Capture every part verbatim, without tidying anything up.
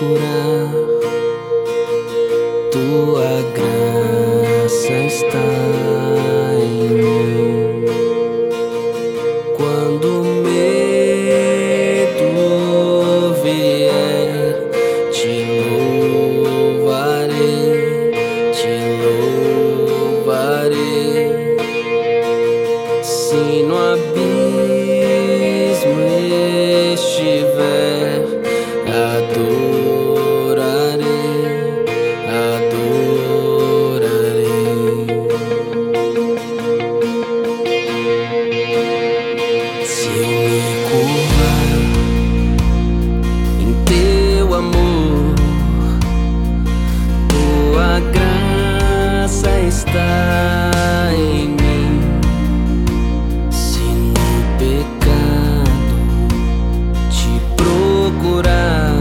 procurar. Tua graça está em mim. Quando o medo vier, te louvarei, te louvarei. Se no abismo estiver, adorarei, adorarei. Se eu me curvar em teu amor, tua graça está em mim. Se no pecado te procurar,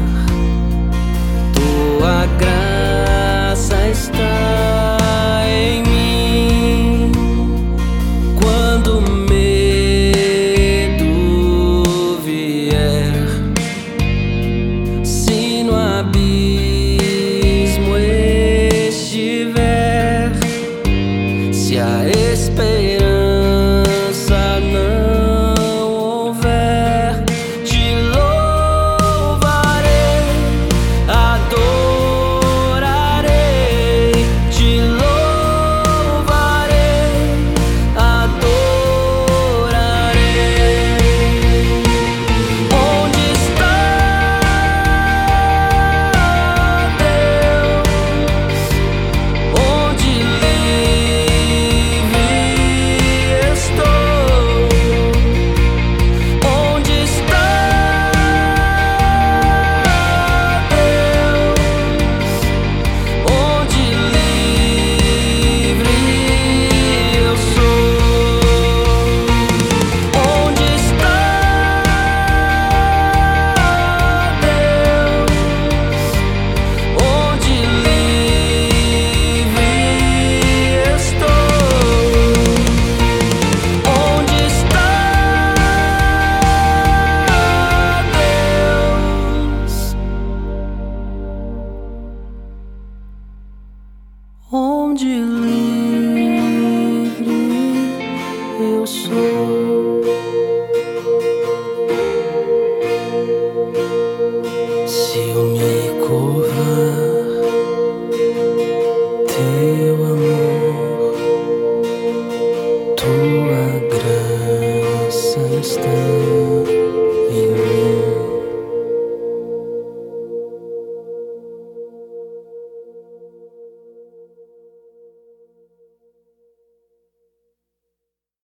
tua graça está em mim. Quando o medo vier, se no abismo estiver, se a esperança não houver, te louvarei, adorarei, te louvarei, adorarei. Onde está Deus? Onde livre estou? Onde está Deus? Onde livre eu sou? Onde está Deus? Onde livre estou? Onde está Deus? Onde livre eu sou.